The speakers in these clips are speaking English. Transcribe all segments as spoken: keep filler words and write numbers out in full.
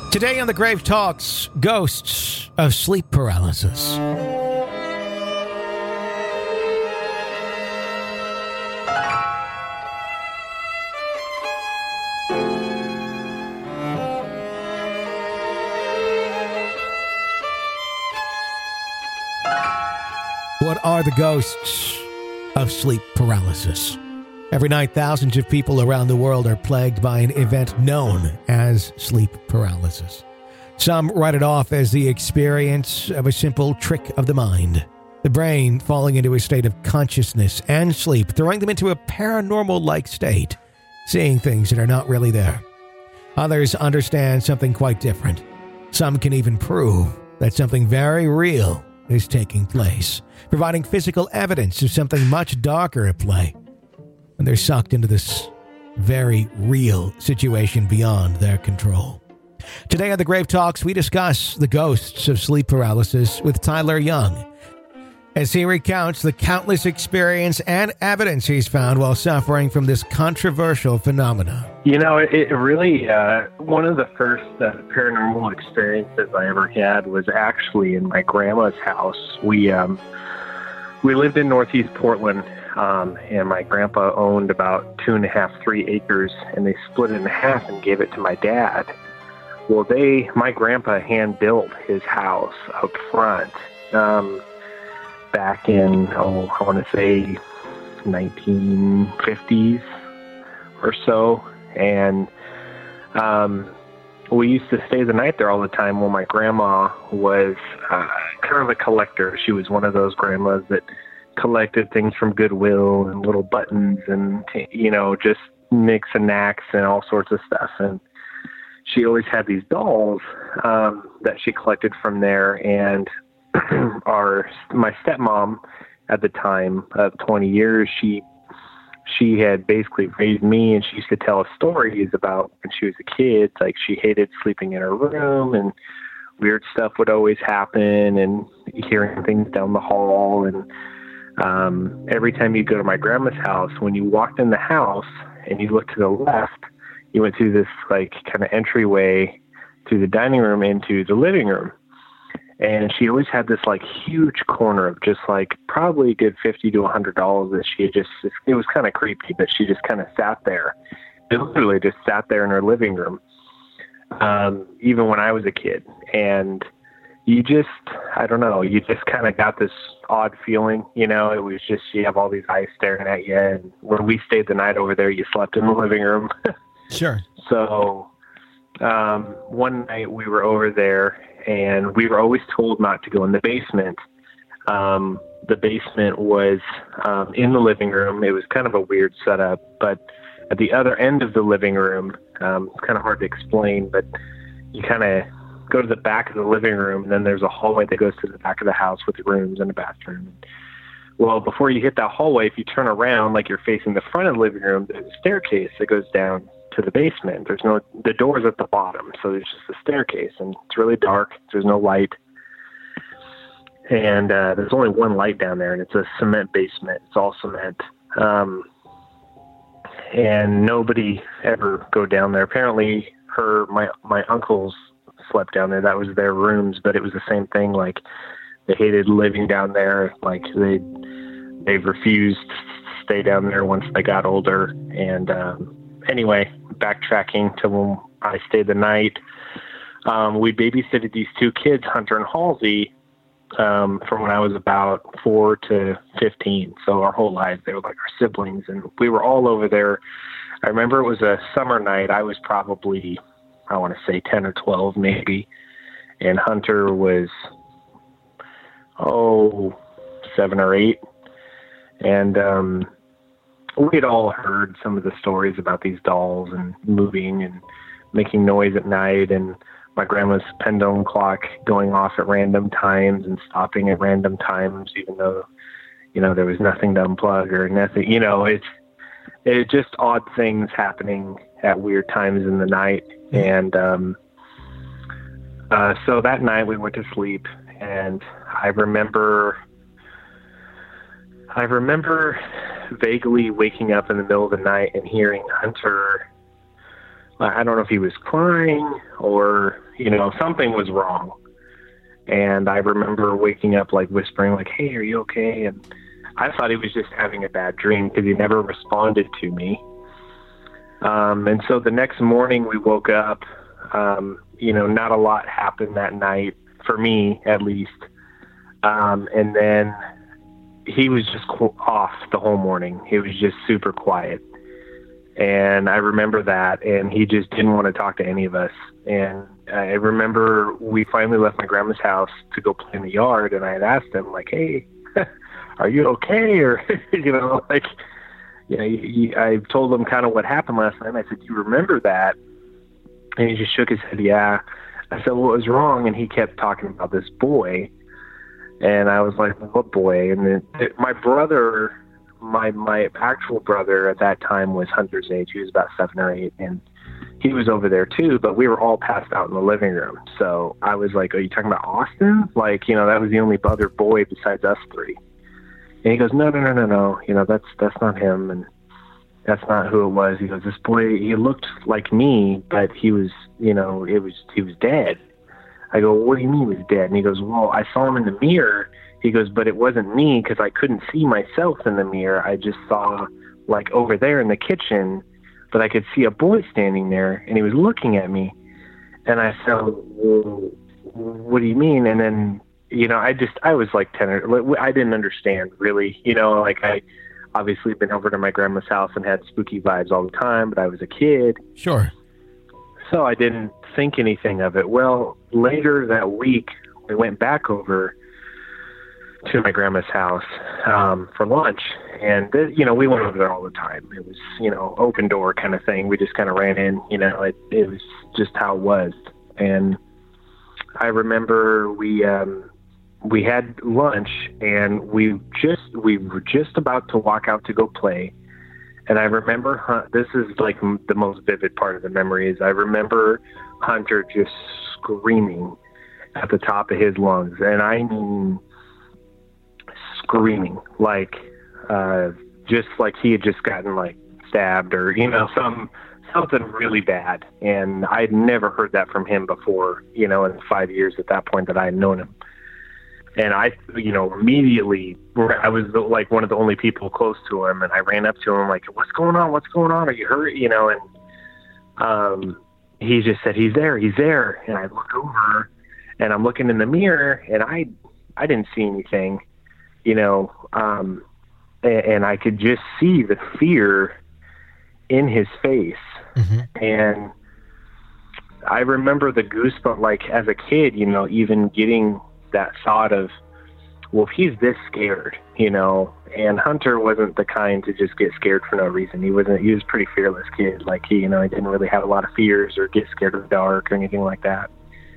Today on the Grave Talks, ghosts of sleep paralysis. What are the ghosts of sleep paralysis? Every night, thousands of people around the world are plagued by an event known as sleep paralysis. Some write it off as the experience of a simple trick of the mind, the brain falling into a state of consciousness and sleep, throwing them into a paranormal-like state, seeing things that are not really there. Others understand something quite different. Some can even prove that something very real is taking place, providing physical evidence of something much darker at play. And they're sucked into this very real situation beyond their control. Today on the Grave Talks, we discuss the ghosts of sleep paralysis with Tyler Young, as he recounts the countless experience and evidence he's found while suffering from this controversial phenomenon. You know, it, it really, uh, one of the first uh, paranormal experiences I ever had was actually in my grandma's house. We, um, we lived in Northeast Portland. Um, and my grandpa owned about two and a half, three acres, and they split it in half and gave it to my dad. Well, they, my grandpa hand built his house up front um, back in, oh, I want to say nineteen fifties or so. And um, we used to stay the night there all the time. Well, my grandma was uh, kind of a collector. She was one of those grandmas that collected things from Goodwill and little buttons and, you know, just nicks and knacks and all sorts of stuff. And she always had these dolls um, that she collected from there. And our my stepmom at the time of twenty years, she she had basically raised me, and she used to tell us stories about when she was a kid. Like, she hated sleeping in her room, and weird stuff would always happen, and hearing things down the hall. And Um, every time you go to my grandma's house, when you walked in the house and you looked to the left, you went through this like kind of entryway to the dining room into the living room. And she always had this like huge corner of just like probably a good fifty to a hundred dollars that she had just, it was kind of creepy that she just kind of sat there. It literally just sat there in her living room. Um, even when I was a kid. And you just, I don't know, you just kind of got this odd feeling, you know, it was just, you have all these eyes staring at you. And when we stayed the night over there, you slept in the living room. Sure. So um, one night we were over there, and we were always told not to go in the basement. Um, the basement was um, in the living room. It was kind of a weird setup, but at the other end of the living room, um, it's kind of hard to explain, but you kind of go to the back of the living room, and then there's a hallway that goes to the back of the house with the rooms and a bathroom. Well, before you hit that hallway, if you turn around like you're facing the front of the living room, there's a staircase that goes down to the basement. There's no, the door's at the bottom, so there's just a staircase, and it's really dark. There's no light. And uh, there's only one light down there, and it's a cement basement. It's all cement. Um, and nobody ever go down there. Apparently, her, my, my uncle's slept down there. That was their rooms, but it was the same thing. Like, they hated living down there. Like, they they refused to stay down there once they got older. And um, anyway, backtracking to when I stayed the night, um, we babysitted these two kids, Hunter and Halsey, um, from when I was about four to fifteen. So our whole lives, they were like our siblings, and we were all over there. I remember it was a summer night. I was probably, I want to say ten or twelve maybe. And Hunter was, oh, seven or eight. And um, we had all heard some of the stories about these dolls and moving and making noise at night, and my grandma's pendulum clock going off at random times and stopping at random times, even though, you know, there was nothing to unplug or nothing. You know, it's, it's just odd things happening at weird times in the night. And um, uh, so that night we went to sleep, and I remember, I remember vaguely waking up in the middle of the night and hearing Hunter I don't know if he was crying or, you know, something was wrong. And I remember waking up like whispering like, hey, are you okay? And I thought he was just having a bad dream because he never responded to me. Um, and so the next morning we woke up, um, you know, not a lot happened that night, for me at least. Um, and then he was just off the whole morning. He was just super quiet. And I remember that, and he just didn't want to talk to any of us. And I remember we finally left my grandma's house to go play in the yard, and I had asked him, like, hey, are you okay? Or, you know, like, you know, you, you, I told him kind of what happened last night. And I said, you remember that? And he just shook his head, yeah. I said, what was wrong? And he kept talking about this boy. And I was like, what boy? And then it, my brother, my my actual brother at that time was Hunter's age. He was about seven or eight. And he was over there too, but we were all passed out in the living room. So I was like, are you talking about Austin? Like, you know, that was the only other boy besides us three. And he goes, no, no, no, no, no. You know, that's that's not him. And that's not who it was. He goes, this boy, he looked like me, but he was, you know, it was, he was dead. I go, what do you mean he was dead? And he goes, well, I saw him in the mirror. He goes, but it wasn't me because I couldn't see myself in the mirror. I just saw like over there in the kitchen, but I could see a boy standing there and he was looking at me. And I said, well, what do you mean? And then, you know, I just, I was like ten or, I didn't understand really, you know, like I obviously been over to my grandma's house and had spooky vibes all the time, but I was a kid. Sure. So I didn't think anything of it. Well, later that week, we went back over to my grandma's house um, for lunch. And, you know, we went over there all the time. It was, you know, open door kind of thing. We just kind of ran in, you know, it, it was just how it was. And I remember we, um, we had lunch and we just, we were just about to walk out to go play. And I remember, huh, this is like the most vivid part of the memory is I remember Hunter just screaming at the top of his lungs. And I mean, screaming like, uh, just like he had just gotten like stabbed or, you know, some, something really bad. And I'd never heard that from him before, you know, in five years at that point that I had known him. And I, you know, immediately, I was like one of the only people close to him, and I ran up to him like, what's going on? What's going on? Are you hurt? You know, and um, he just said, he's there, he's there. And I look over, and I'm looking in the mirror, and I, I didn't see anything, you know, um, and, and I could just see the fear in his face. Mm-hmm. And I remember the goosebump, like as a kid, you know, even getting that thought of, well, if he's this scared, you know, and Hunter wasn't the kind to just get scared for no reason. He wasn't, he was a pretty fearless kid. Like he, you know, he didn't really have a lot of fears or get scared of the dark or anything like that.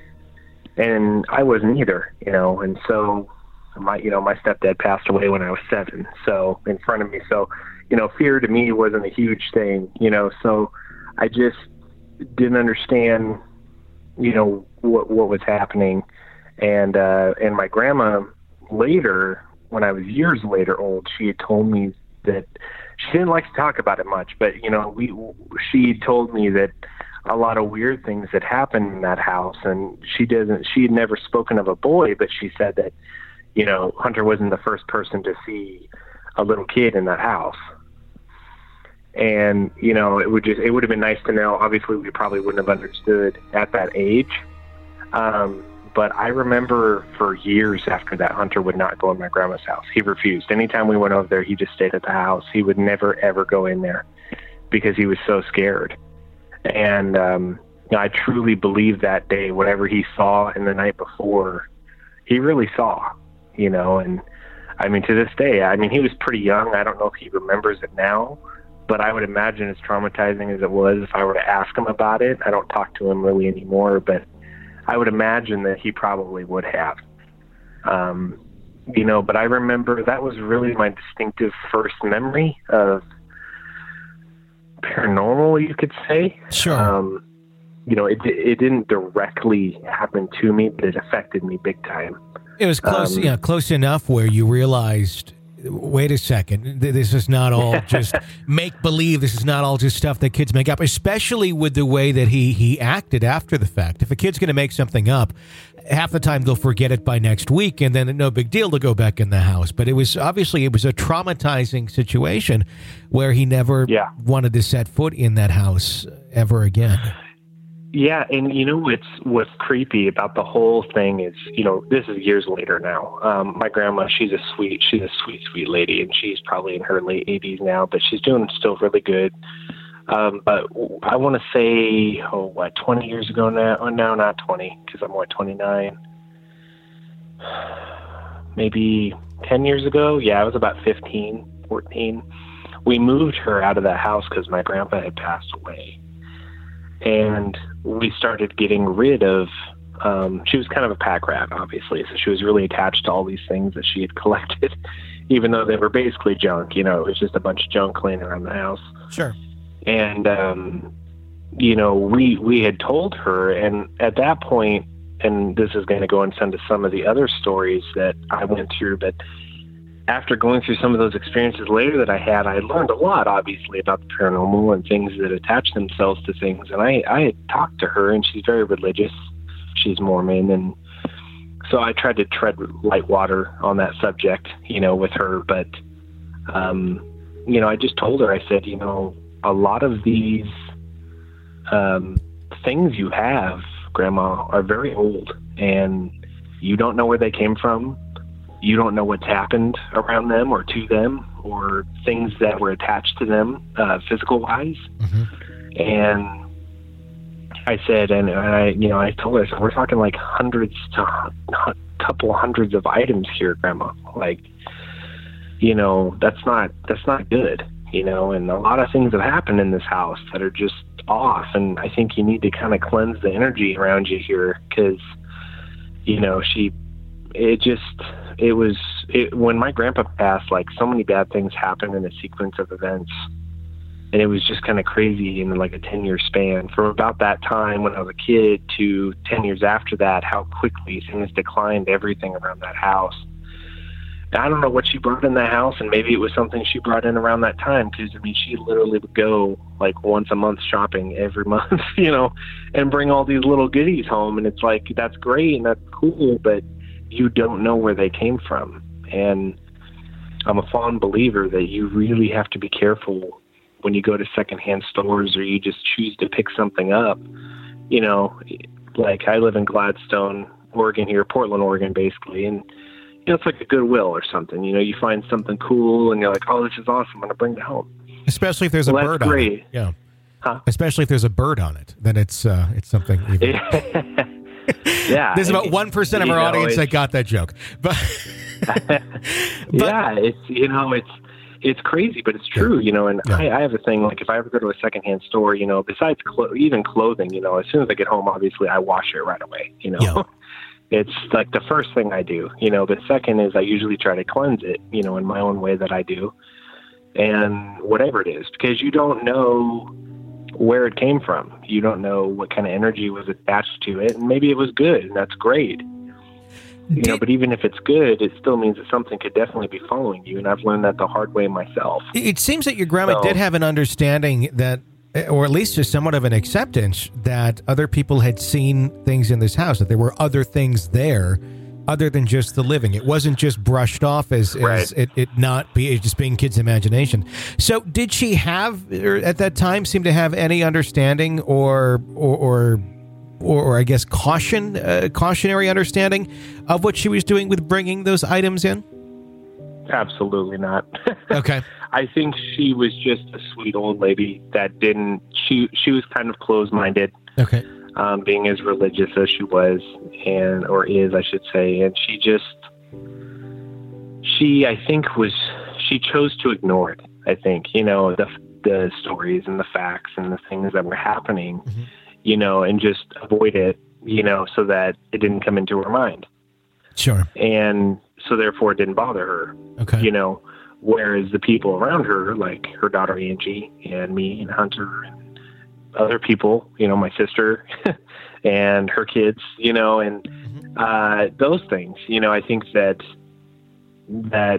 And I wasn't either, you know, and so my, you know, my stepdad passed away when I was seven. So in front of me, so, you know, fear to me wasn't a huge thing, you know, so I just didn't understand, you know, what, what was happening. And, uh, and my grandma later, when I was years later old, she had told me that she didn't like to talk about it much, but, you know, we, she told me that a lot of weird things had happened in that house. And she doesn't, she had never spoken of a boy, but she said that, you know, Hunter wasn't the first person to see a little kid in that house. And, you know, it would just, it would have been nice to know. Obviously we probably wouldn't have understood at that age. Um, But I remember for years after that, Hunter would not go in my grandma's house. He refused. Anytime we went over there, he just stayed at the house. He would never, ever go in there because he was so scared. And um, you know, I truly believe that day, whatever he saw in the night before, he really saw, you know. And I mean, to this day, I mean, he was pretty young. I don't know if he remembers it now, but I would imagine as traumatizing as it was, if I were to ask him about it, I don't talk to him really anymore, but I would imagine that he probably would have, um, you know, but I remember that was really my distinctive first memory of paranormal, you could say. Sure. Um, you know, it, it didn't directly happen to me, but it affected me big time. It was close, um, yeah, close enough where you realized wait a second, this is not all just make-believe. This is not all just stuff that kids make up, especially with the way that he, he acted after the fact. If a kid's going to make something up, half the time they'll forget it by next week, and then no big deal to go back in the house. But it was obviously it was a traumatizing situation where he never yeah. wanted to set foot in that house ever again. Yeah, and you know what's what's creepy about the whole thing is, you know, this is years later now. Um, my grandma, she's a sweet, she's a sweet, sweet lady, and she's probably in her late eighties now, but she's doing still really good. Um, but I want to say, oh, what, twenty years ago now? Oh, no, not twenty, because I'm, what, twenty-nine? Maybe ten years ago? Yeah, I was about fifteen, fourteen. We moved her out of that house because my grandpa had passed away. And we started getting rid of, um, she was kind of a pack rat, obviously. So she was really attached to all these things that she had collected, even though they were basically junk. You know, it was just a bunch of junk laying around the house. Sure. And, um, you know, we, we had told her, and at that point, and this is going to go into some of the other stories that I went through, but after going through some of those experiences later that I had, I learned a lot, obviously, about the paranormal and things that attach themselves to things. And I, I had talked to her, and she's very religious. She's Mormon. And so I tried to tread light water on that subject, you know, with her. But, um, you know, I just told her, I said, you know, a lot of these um, things you have, Grandma, are very old, and you don't know where they came from. You don't know what's happened around them or to them or things that were attached to them, uh, physical-wise. Mm-hmm. And I said, and I, you know, I told her, so we're talking like hundreds to a couple hundreds of items here, Grandma. Like, you know, that's not, that's not good, you know, and a lot of things have happened in this house that are just off. And I think you need to kind of cleanse the energy around you here because, you know, she, it just, it was, it, when my grandpa passed, like so many bad things happened in a sequence of events. And it was just kind of crazy in like a ten year span from about that time when I was a kid to ten years after that, how quickly things declined, everything around that house. And I don't know what she brought in that house, and maybe it was something she brought in around that time. Cause I mean, she literally would go like once a month shopping every month, you know, and bring all these little goodies home. And it's like, that's great and that's cool, but you don't know where they came from. And I'm a fond believer that you really have to be careful when you go to secondhand stores or you just choose to pick something up. You know, like I live in Gladstone, Oregon here, Portland, Oregon, basically. And, you know, it's like a Goodwill or something. You know, you find something cool and you're like, oh, this is awesome. I'm going to bring it home. Especially if there's a well, bird great. on it. Yeah. Huh? Especially if there's a bird on it, then it's, uh, it's something even... Yeah. There's about one percent of our know, audience that got that joke. But, but yeah, it's, you know, it's, it's crazy, but it's true, you know, and yeah. I, I have a thing, like if I ever go to a secondhand store, you know, besides clo- even clothing, you know, as soon as I get home, obviously I wash it right away, you know, yeah. It's like the first thing I do, you know, the second is I usually try to cleanse it, you know, in my own way that I do. And whatever it is, because you don't know where it came from. You don't know what kind of energy was attached to it. And maybe it was good, and that's great. You Did, know, but even if it's good, it still means that something could definitely be following you. And I've learned that the hard way myself. It seems that your grandma so, did have an understanding that, or at least just somewhat of an acceptance that other people had seen things in this house, that there were other things there other than just the living. It wasn't just brushed off as, right. as it, it not be just being kids' imagination. So did she have, or at that time, seem to have any understanding or, or, or, or, or I guess caution, uh, cautionary understanding of what she was doing with bringing those items in? Absolutely not. Okay. I think she was just a sweet old lady that didn't, she, she was kind of closed-minded. Okay. Um, being as religious as she was, and or is, I should say, and she just, she, I think, was, she chose to ignore it. I think, you know, the the stories and the facts and the things that were happening, mm-hmm. you know, and just avoid it, you know, so that it didn't come into her mind. Sure. And so therefore it didn't bother her. Okay. You know, whereas the people around her, like her daughter Angie and me and Hunter and other people, you know, my sister and her kids, you know, and uh, those things, you know, I think that that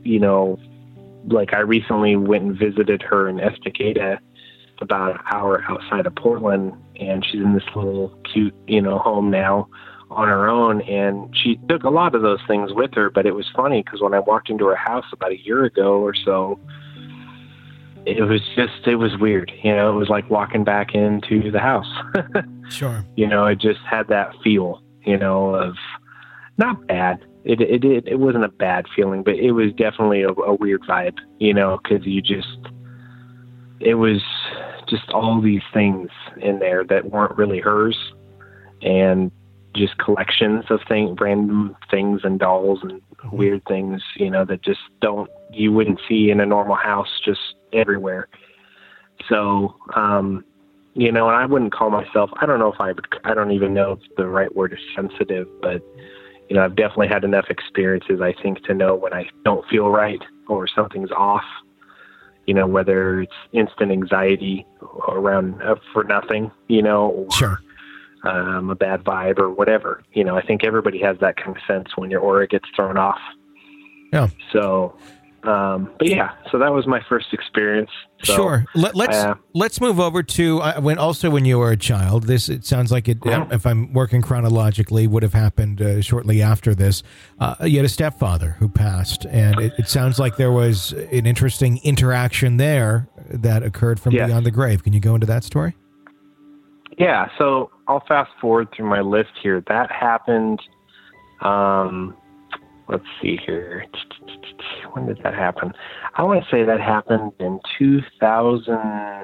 you know, like I recently went and visited her in Estacada, about an hour outside of Portland, and she's in this little cute, you know, home now on her own. And she took a lot of those things with her, but it was funny because when I walked into her house about a year ago or so, it was just, it was weird. You know, it was like walking back into the house. Sure. You know, it just had that feel, you know, of not bad. It, it, it, it wasn't a bad feeling, but it was definitely a, a weird vibe, you know, because you just, it was just all these things in there that weren't really hers, and just collections of things, random things and dolls and weird things, you know, that just don't, you wouldn't see in a normal house, just everywhere. So, um, you know, and I wouldn't call myself, I don't know if I would, I don't even know if the right word is sensitive, but, you know, I've definitely had enough experiences, I think, to know when I don't feel right or something's off. You know, whether it's instant anxiety around uh, for nothing, you know, or sure. um, a bad vibe or whatever. You know, I think everybody has that kind of sense when your aura gets thrown off. Yeah. So, um, but yeah, so that was my first experience. So, sure. Let, let's uh, let's move over to uh, when also when you were a child. This it sounds like it. Mm-hmm. If I'm working chronologically, would have happened uh, shortly after this. Uh, you had a stepfather who passed, and it, it sounds like there was an interesting interaction there that occurred from yes. beyond the grave. Can you go into that story? Yeah. So I'll fast forward through my list here. That happened. Um, let's see here. When did that happen? I want to say that happened in two thousand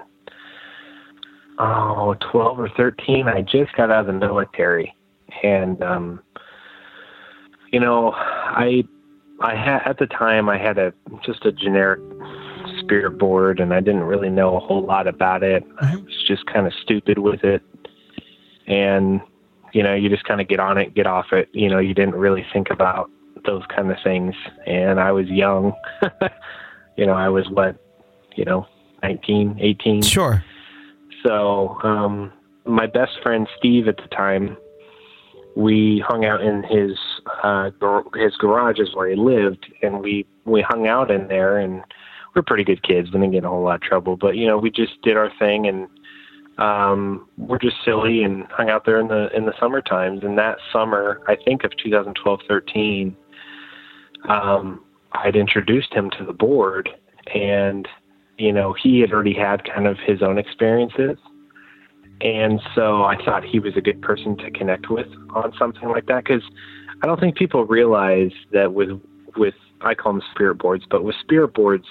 twelve or thirteen. I just got out of the military, and um, you know, I I had at the time I had a just a generic spirit board, and I didn't really know a whole lot about it. I was just kind of stupid with it, and you know, you just kind of get on it, get off it. You know, you didn't really think about those kind of things. And I was young, you know, I was what, you know, nineteen, eighteen. Sure. So, um, my best friend, Steve, at the time, we hung out in his, uh, gar- his garage is where he lived. And we, we hung out in there, and we're pretty good kids. We didn't get in a whole lot of trouble, but you know, we just did our thing, and, um, we're just silly and hung out there in the, in the summer times. And that summer, I think of twenty twelve, thirteen, um, I'd introduced him to the board, and, you know, he had already had kind of his own experiences. And so I thought he was a good person to connect with on something like that. Cause I don't think people realize that with, with, I call them spirit boards, but with spirit boards,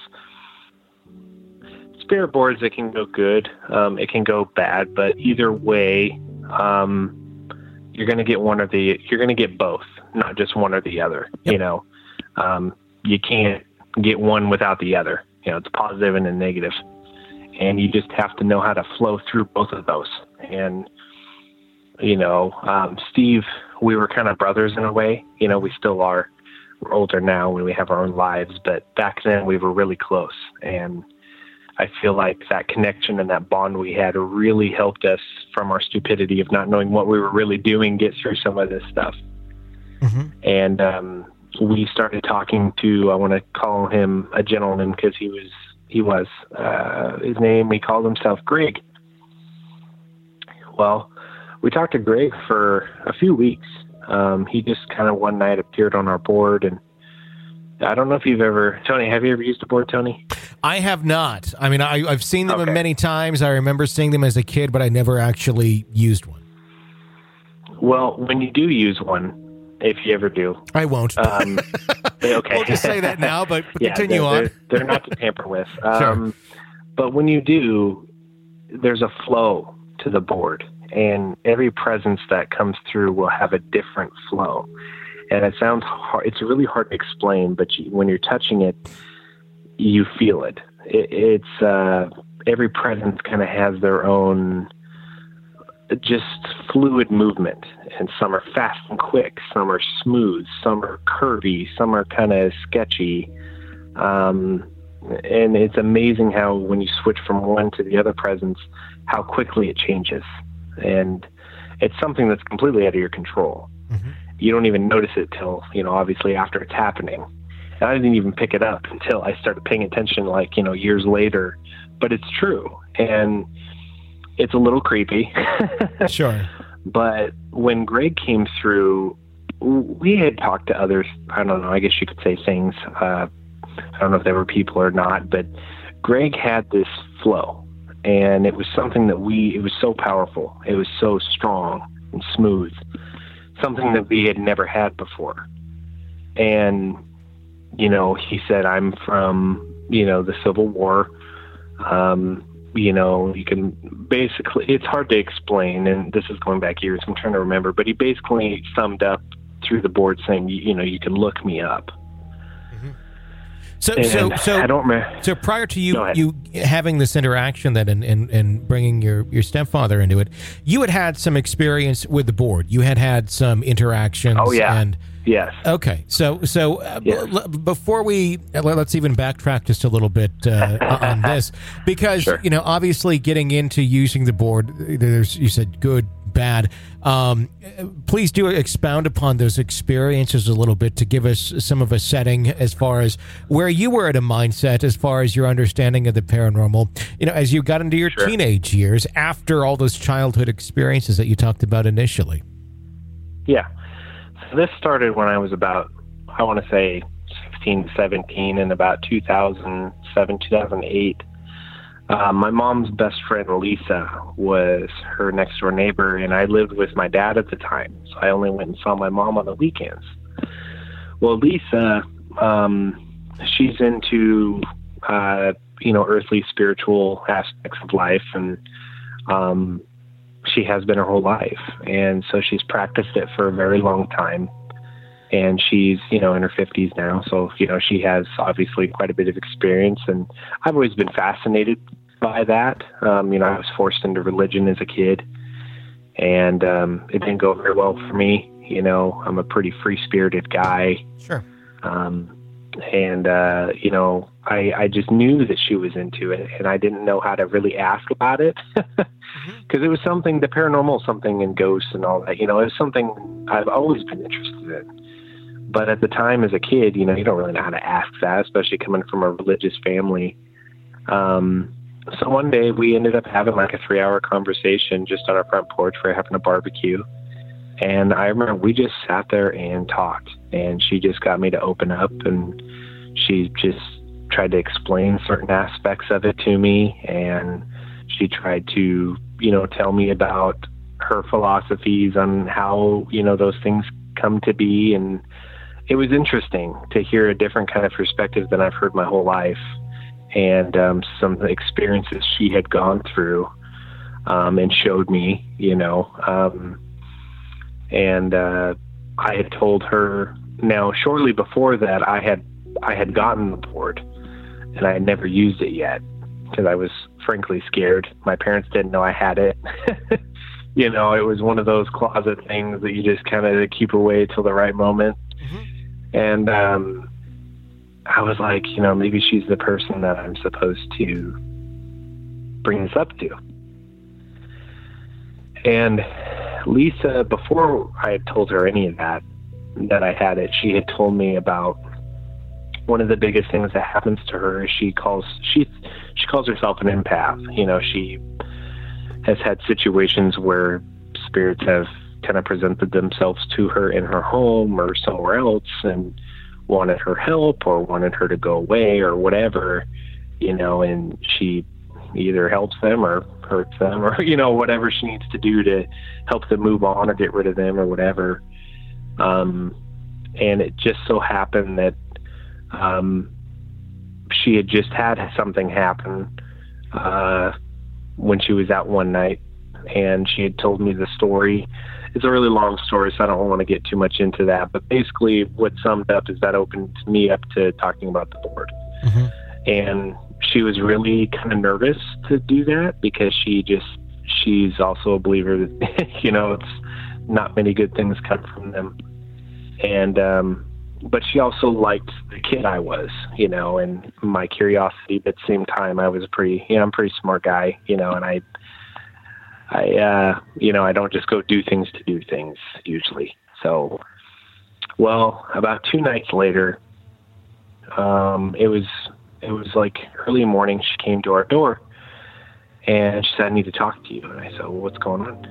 spirit boards, it can go good. Um, it can go bad, but either way, um, you're going to get one or the, you're going to get both, not just one or the other, yep. You know. Um, you can't get one without the other. You know, it's positive and a negative. And you just have to know how to flow through both of those. And, you know, um, Steve, we were kind of brothers in a way. You know, we still are. We're older now when we have our own lives. But back then we were really close. And I feel like that connection and that bond we had really helped us from our stupidity of not knowing what we were really doing get through some of this stuff. Mm-hmm. And, um, we started talking to, I want to call him a gentleman because he was, he was, uh, his name, he called himself Greg. Well, we talked to Greg for a few weeks. Um, he just kind of one night appeared on our board, and I don't know if you've ever, Tony, have you ever used a board, Tony? I have not. I mean, I, I've seen them okay. many times. I remember seeing them as a kid, but I never actually used one. Well, when you do use one, if you ever do. I won't. Um, okay. We'll just say that now, but yeah, continue they're, on. They're, they're not to tamper with. Um, sure. But when you do, there's a flow to the board, and every presence that comes through will have a different flow. And it sounds hard. It's really hard to explain, but you, when you're touching it, you feel it. it it's uh, every presence kind of has their own just fluid movement, and some are fast and quick, some are smooth, some are curvy, some are kind of sketchy. Um, and it's amazing how when you switch from one to the other presence, how quickly it changes. And it's something that's completely out of your control. Mm-hmm. You don't even notice it till, you know, obviously after it's happening. I didn't even pick it up until I started paying attention, like, you know, years later. But it's true. And it's a little creepy. Sure. But when Greg came through, we had talked to others. I don't know. I guess you could say things. Uh, I don't know if they were people or not, but Greg had this flow, and it was something that we, it was so powerful. It was so strong and smooth, something that we had never had before. And, you know, he said, I'm from, you know, the Civil War. Um, you know, you can basically, it's hard to explain, and this is going back years, I'm trying to remember, but he basically summed up through the board saying, you, you know, you can look me up. Mm-hmm. So, and so, so, I don't remember. So prior to you, you having this interaction then and, and, and bringing your, your stepfather into it, you had had some experience with the board. You had had some interactions. Oh, yeah. And, yes. Okay. So, so uh, yes. b- before we, let's even backtrack just a little bit uh, on this, because, sure. you know, obviously getting into using the board, there's, you said good, bad. Um, please do expound upon those experiences a little bit to give us some of a setting as far as where you were at a mindset, as far as your understanding of the paranormal, you know, as you got into your sure. teenage years after all those childhood experiences that you talked about initially. Yeah. So this started when I was about, I want to say sixteen, seventeen, and about two thousand seven, two thousand eight. Uh, my mom's best friend, Lisa, was her next door neighbor, and I lived with my dad at the time, so I only went and saw my mom on the weekends. Well, Lisa, um, she's into, uh, you know, earthly, spiritual aspects of life, and um, she has been her whole life, and so she's practiced it for a very long time, and she's, you know, in her fifties now, so, you know, she has obviously quite a bit of experience, and I've always been fascinated by that. Um, you know, I was forced into religion as a kid, and um, it didn't go very well for me. You know, I'm a pretty free-spirited guy. Sure. Um, and, uh, you know, I, I just knew that she was into it, and I didn't know how to really ask about it. Because mm-hmm. it was something, the paranormal, something in ghosts and all that, you know, it was something I've always been interested in. But at the time as a kid, you know, you don't really know how to ask that, especially coming from a religious family. Um, so one day we ended up having like a three hour conversation just on our front porch. We were having a barbecue. And I remember we just sat there and talked, and she just got me to open up, and she just tried to explain certain aspects of it to me. And she tried to, you know, tell me about her philosophies on how, you know, those things come to be. And it was interesting to hear a different kind of perspective than I've heard my whole life, and um, some experiences she had gone through um, and showed me, you know. Um, and uh, I had told her, now shortly before that, I had I had gotten the board, and I had never used it yet because I was frankly scared. My parents didn't know I had it. You know, it was one of those closet things that you just kind of keep away till the right moment. Mm-hmm. And um, I was like, you know, maybe she's the person that I'm supposed to bring this up to. And Lisa, before I had told her any of that, that I had it, she had told me about one of the biggest things that happens to her is she calls, she, she calls herself an empath. You know, she has had situations where spirits have kind of presented themselves to her in her home or somewhere else and wanted her help or wanted her to go away or whatever, you know, and she either helps them or hurts them or, you know, whatever she needs to do to help them move on or get rid of them or whatever. Um, and it just so happened that um, she had just had something happen uh, when she was out one night, and she had told me the story. It's a really long story, so I don't want to get too much into that. But basically what summed up is that opened me up to talking about the board. Mm-hmm. And she was really kind of nervous to do that because she just, she's also a believer that, you know, it's not many good things come from them. And, um, but she also liked the kid I was, you know, and my curiosity, but at the same time, I was a pretty, you know, I'm a pretty smart guy, you know, and I, I, uh, you know, I don't just go do things to do things usually. So, well, about two nights later, Um, it was it was like early morning. She came to our door, and she said, "I need to talk to you." And I said, "Well, what's going on?"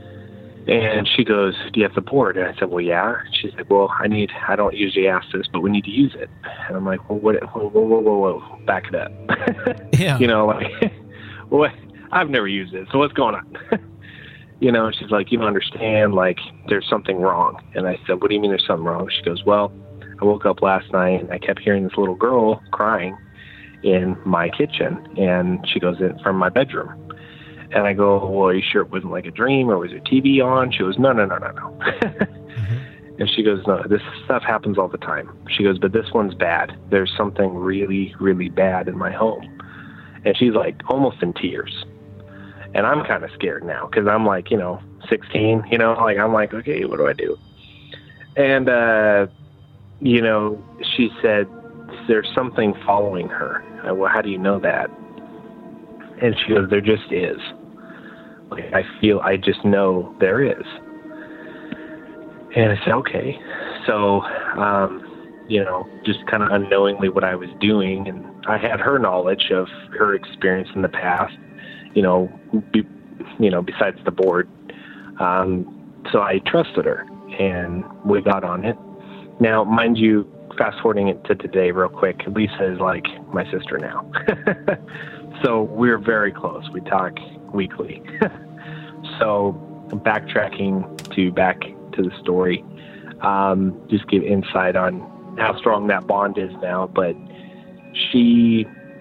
And she goes, "Do you have the board?" And I said, "Well, yeah." She's like, "Well, I need. I don't usually ask this, but we need to use it." And I'm like, "Well, what? Whoa, whoa, whoa, whoa, whoa. Back it up." Yeah. You know, like, what? I've never used it, so what's going on? You know, she's like, "You don't understand. Like, there's something wrong." And I said, "What do you mean there's something wrong?" She goes, "Well, I woke up last night and I kept hearing this little girl crying in my kitchen." And she goes, "In from my bedroom." And I go, "Well, are you sure it wasn't like a dream, or was there T V on?" She goes, "No, no, no, no, no." Mm-hmm. And she goes, "No, this stuff happens all the time." She goes, "But this one's bad. There's something really, really bad in my home." And she's like almost in tears. And I'm kind of scared now because I'm like, you know, sixteen, you know, like I'm like, okay, what do I do? And, uh, you know, she said, "There's something following her." I, well, how do you know that? And she goes, "There just is. Like, I feel, I just know there is." And I said, okay. So, um, you know, just kind of unknowingly what I was doing. And I had her knowledge of her experience in the past, you know, be, you know, besides the board. Um, so I trusted her and we got on it. Now, mind you, fast forwarding it to today real quick, Lisa is like my sister now. So we're very close. We talk weekly. So backtracking to back to the story, um, just give insight on how strong that bond is now. But she,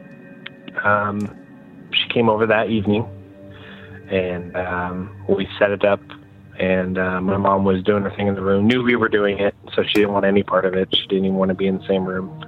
um, she came over that evening, and um, we set it up. And uh, my mom was doing her thing in the room, knew we were doing it, so she didn't want any part of it. She didn't even want to be in the same room.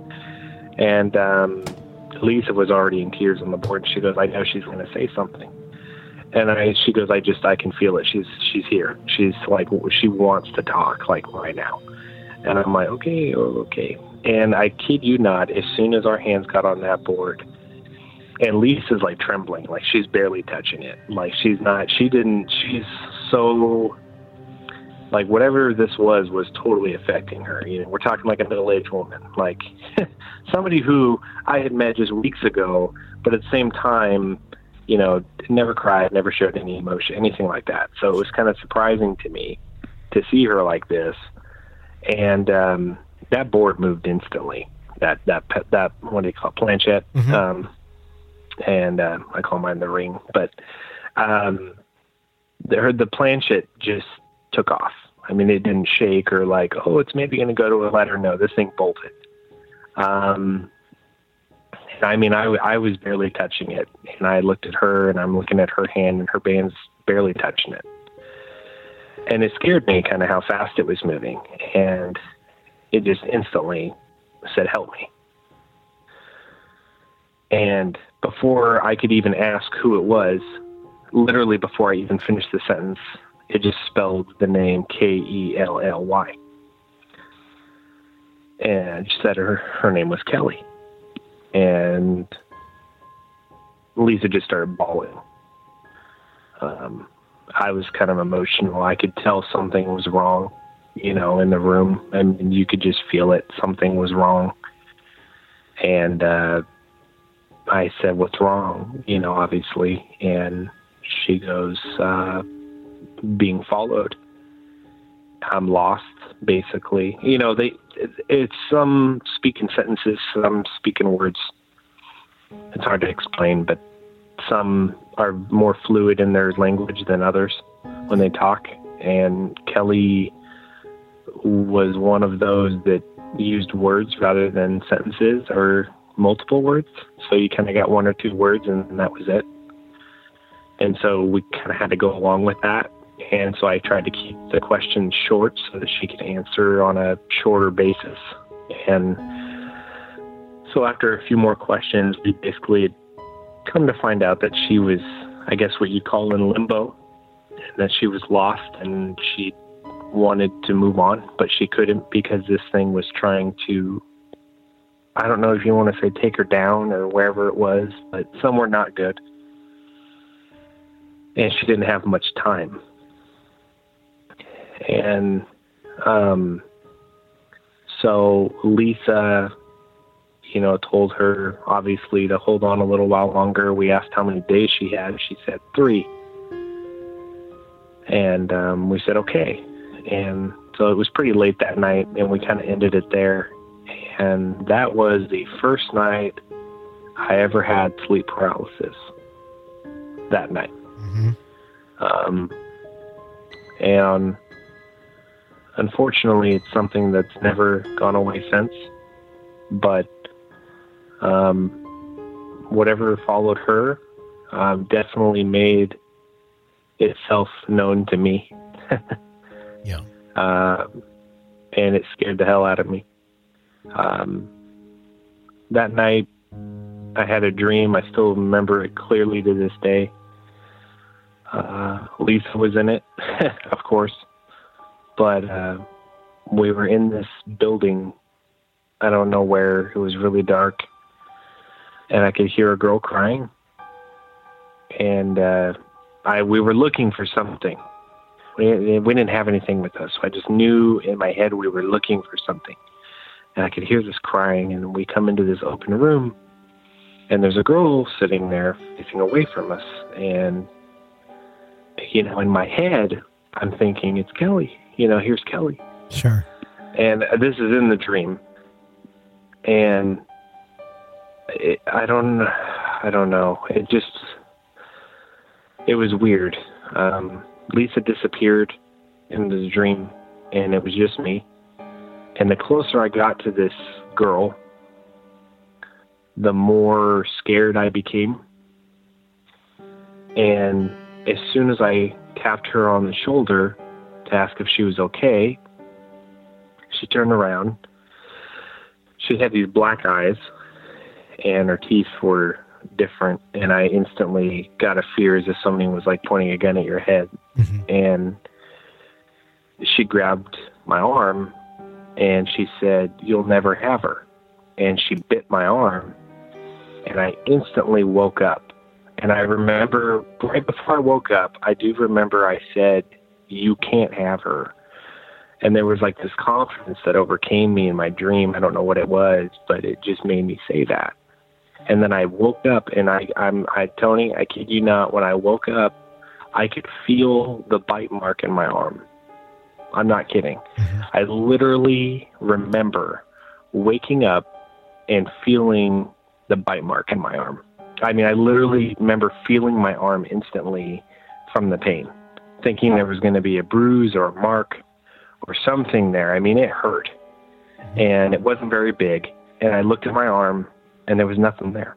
And um, Lisa was already in tears on the board. She goes, "I know she's going to say something." And I, she goes, I just, I can feel it. She's, she's here. She's like, she wants to talk like right now. And I'm like, okay, okay. And I kid you not, as soon as our hands got on that board, and Lisa's like trembling, like she's barely touching it. Like she's not, she didn't, she's so, like whatever this was, was totally affecting her. You know, we're talking like a middle-aged woman, like somebody who I had met just weeks ago, but at the same time, you know, never cried, never showed any emotion, anything like that. So it was kind of surprising to me to see her like this. And um, that board moved instantly. That that that what do you call it, planchette? Mm-hmm. Um, and uh, I call mine the ring. But um, the the planchette just took off. I mean, it didn't shake or like, oh, it's maybe going to go to a letter. No, this thing bolted. Um, I mean, I, I was barely touching it, and I looked at her, and I'm looking at her hand, and her band's barely touching it. And it scared me kind of how fast it was moving, and it just instantly said, "Help me." And before I could even ask who it was, literally before I even finished the sentence, it just spelled the name K E L L Y. And she said her, her name was Kelly. And Lisa just started bawling. Um, I was kind of emotional. I could tell something was wrong, you know, in the room. I mean, you could just feel it. Something was wrong. And uh, I said, "What's wrong?" You know, obviously. And she goes, uh, "Being followed. I'm lost, basically." You know, they it, it's some speaking sentences, some speaking words. It's hard to explain, but some are more fluid in their language than others when they talk. And Kelly was one of those that used words rather than sentences or multiple words. So you kind of got one or two words, and that was it. And so we kind of had to go along with that. And so I tried to keep the questions short so that she could answer on a shorter basis. And so after a few more questions, we basically had come to find out that she was, I guess what you'd call in limbo, and that she was lost and she wanted to move on, but she couldn't because this thing was trying to, I don't know if you want to say take her down or wherever it was, but somewhere not good. And she didn't have much time. And um, so Lisa you know, told her, obviously, to hold on a little while longer. We asked how many days she had. She said three. And um, we said, okay. And so it was pretty late that night, and we kind of ended it there. And that was the first night I ever had sleep paralysis, that night. Mm-hmm. Um, and unfortunately, it's something that's never gone away since. But um, whatever followed her um, definitely made itself known to me. Yeah. Uh, and it scared the hell out of me. Um, that night, I had a dream. I still remember it clearly to this day. Uh, Lisa was in it, of course. But uh, we were in this building. I don't know where. It was really dark. And I could hear a girl crying. And uh, I we were looking for something. We, we didn't have anything with us. So I just knew in my head we were looking for something. And I could hear this crying. And we come into this open room. And there's a girl sitting there facing away from us. And, you know, in my head, I'm thinking, it's Kelly. You know, here's Kelly. Sure. And this is in the dream. And it, I don't, I don't know. It just, it was weird. Um, Lisa disappeared into the dream, and it was just me. And the closer I got to this girl, the more scared I became. And as soon as I tapped her on the shoulder to ask if she was okay, she turned around. She had these black eyes, and her teeth were different, and I instantly got a fear as if something was like pointing a gun at your head. Mm-hmm. And she grabbed my arm, and she said, "You'll never have her." And she bit my arm, and I instantly woke up. And I remember, right before I woke up, I do remember I said, "You can't have her." And there was like this confidence that overcame me in my dream. I don't know what it was, but it just made me say that. And then I woke up, and I, I'm, I, Tony, I kid you not, when I woke up, I could feel the bite mark in my arm. I'm not kidding. Mm-hmm. I literally remember waking up and feeling the bite mark in my arm. I mean, I literally remember feeling my arm instantly from the pain, thinking there was going to be a bruise or a mark or something there. I mean, it hurt, and it wasn't very big. And I looked at my arm, and there was nothing there.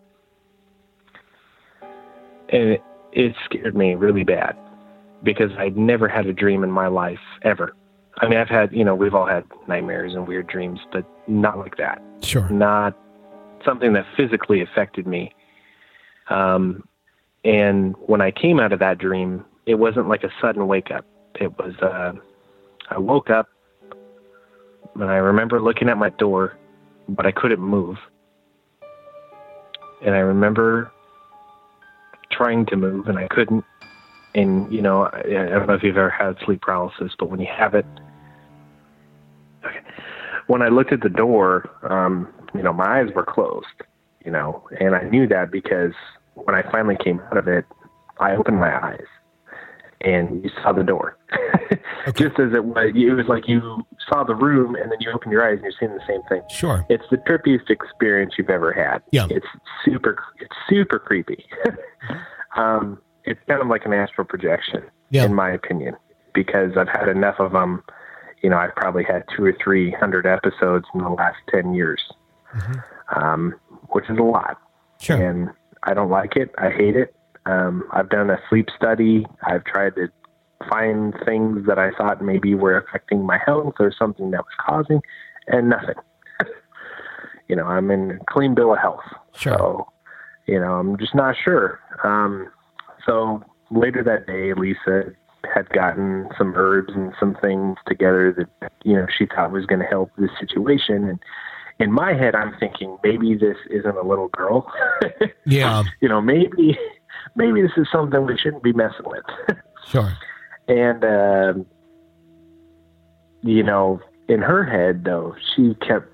And it, it scared me really bad because I'd never had a dream in my life, ever. I mean, I've had, you know, we've all had nightmares and weird dreams, but not like that. Sure. Not something that physically affected me. Um, and when I came out of that dream, it wasn't like a sudden wake up. It was, uh, I woke up, and I remember looking at my door, but I couldn't move. And I remember trying to move, and I couldn't. And, you know, I, I don't know if you've ever had sleep paralysis, but when you have it, okay. When I looked at the door, um, you know, my eyes were closed, you know, and I knew that because when I finally came out of it, I opened my eyes. And you saw the door. Okay. Just as it was, it was like you saw the room, and then you open your eyes and you're seeing the same thing. Sure. It's the trippiest experience you've ever had. Yeah. It's super, it's super creepy. um, it's kind of like an astral projection, yeah. in my opinion, because I've had enough of them. You know, I've probably had two or three hundred episodes in the last ten years, mm-hmm. um, which is a lot. Sure. And I don't like it. I hate it. Um, I've done a sleep study. I've tried to find things that I thought maybe were affecting my health or something that was causing, and nothing. You know, I'm in a clean bill of health. Sure. So, you know, I'm just not sure. Um, so later that day, Lisa had gotten some herbs and some things together that, you know, she thought was going to help this situation. And in my head, I'm thinking, maybe this isn't a little girl. Yeah. You know, maybe... maybe this is something we shouldn't be messing with. Sure. And, uh, you know, in her head, though, she kept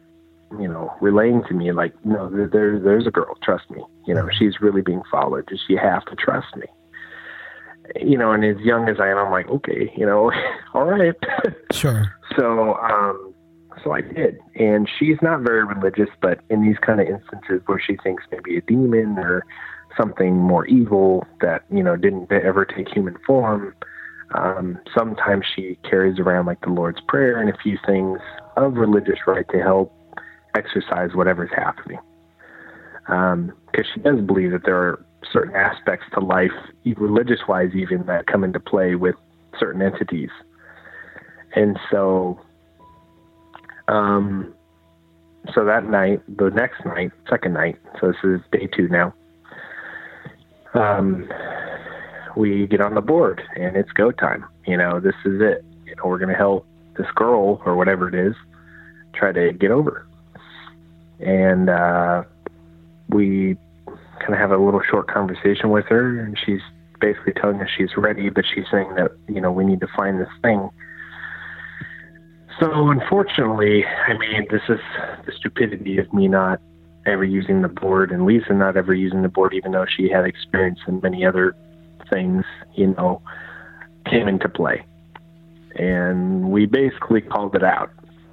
you know, relaying to me, like, no, there, there there's a girl, trust me. You know, she's really being followed. Just, you have to trust me. You know, and as young as I am, I'm like, okay, you know, all right. Sure. So, um, so I did. And she's not very religious, but in these kind of instances where she thinks maybe a demon or something more evil that, you know, didn't ever take human form, um, sometimes she carries around like the Lord's Prayer and a few things of religious rite to help exercise whatever's happening. Um, because she does believe that there are certain aspects to life, religious-wise even, that come into play with certain entities. And so, um, so that night, the next night, second night, so this is day two now, um, we get on the board, and it's go time. You know, this is it. You know, we're going to help this girl, or whatever it is, try to get over. And uh, we kind of have a little short conversation with her, and she's basically telling us she's ready, but she's saying that, you know, we need to find this thing. So unfortunately, I mean, this is the stupidity of me not ever using the board, and Lisa not ever using the board, even though she had experience in many other things, you know, came into play. And we basically called it out.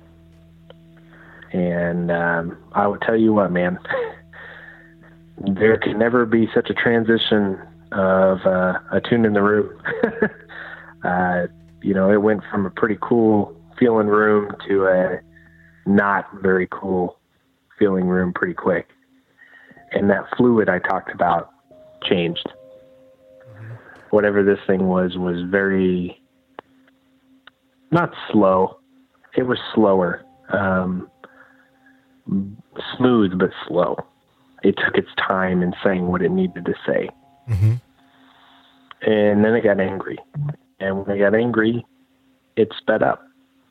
And um, I will tell you what, man, there can never be such a transition of uh, a tune in the room. uh, you know, it went from a pretty cool feeling room to a not very cool feeling room pretty quick. And that fluid I talked about changed. Mm-hmm. Whatever this thing was, was very, not slow. It was slower. Um, smooth, but slow. It took its time in saying what it needed to say. Mm-hmm. And then it got angry. And when it got angry, it sped up.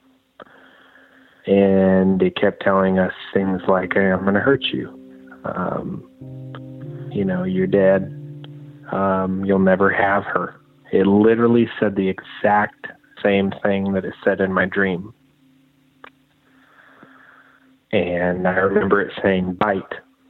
And it kept telling us things like, hey, I'm going to hurt you. Um, you know, you're dead. Um, you'll never have her. It literally said the exact same thing that it said in my dream. And I remember it saying, bite.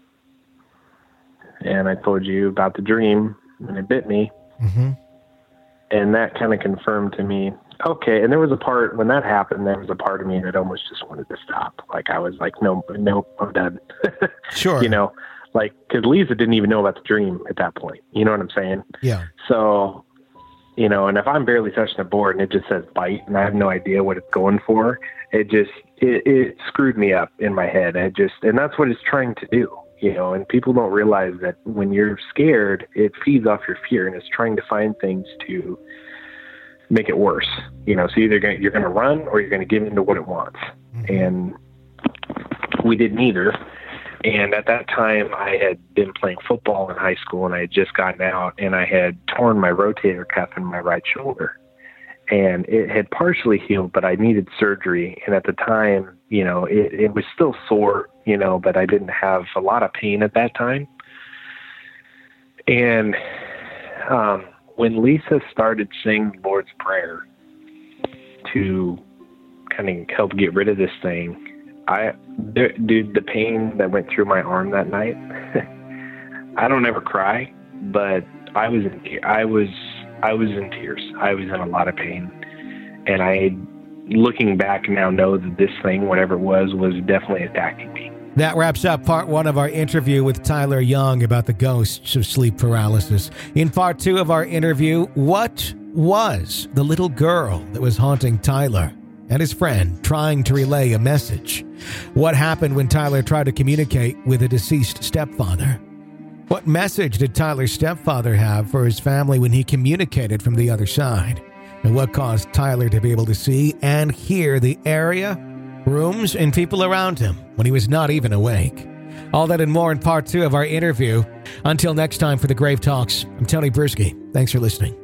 And I told you about the dream, and it bit me. Mm-hmm. And that kind of confirmed to me, okay. And there was a part, when that happened, there was a part of me that almost just wanted to stop. Like, I was like, no, no, I'm done. Sure. You know, like, because Lisa didn't even know about the dream at that point. You know what I'm saying? Yeah. So, you know, and if I'm barely touching the board and it just says bite and I have no idea what it's going for, it just, it, it screwed me up in my head. I just, and that's what it's trying to do. You know, and people don't realize that when you're scared, it feeds off your fear, and it's trying to find things to make it worse. You know, so either gonna, you're going to run or you're going to give in to what it wants. Mm-hmm. And we did neither. And at that time, I had been playing football in high school, and I had just gotten out, and I had torn my rotator cuff in my right shoulder. And it had partially healed, but I needed surgery. And at the time, you know, it, it was still sore, you know, but I didn't have a lot of pain at that time. And um, when Lisa started saying the Lord's Prayer to kind of help get rid of this thing, I, dude, the pain that went through my arm that night, I don't ever cry, but I was in, I was, I was in tears. I was in a lot of pain. And I, looking back now, know that this thing, whatever it was, was definitely attacking me. That wraps up part one of our interview with Tyler Young about the ghosts of sleep paralysis. In part two of our interview, what was the little girl that was haunting Tyler and his friend trying to relay a message? What happened when Tyler tried to communicate with a deceased stepfather? What message did Tyler's stepfather have for his family when he communicated from the other side? And what caused Tyler to be able to see and hear the area, rooms, and people around him when he was not even awake? All that and more in part two of our interview. Until next time for the Grave Talks, I'm Tony Brisky. Thanks for listening.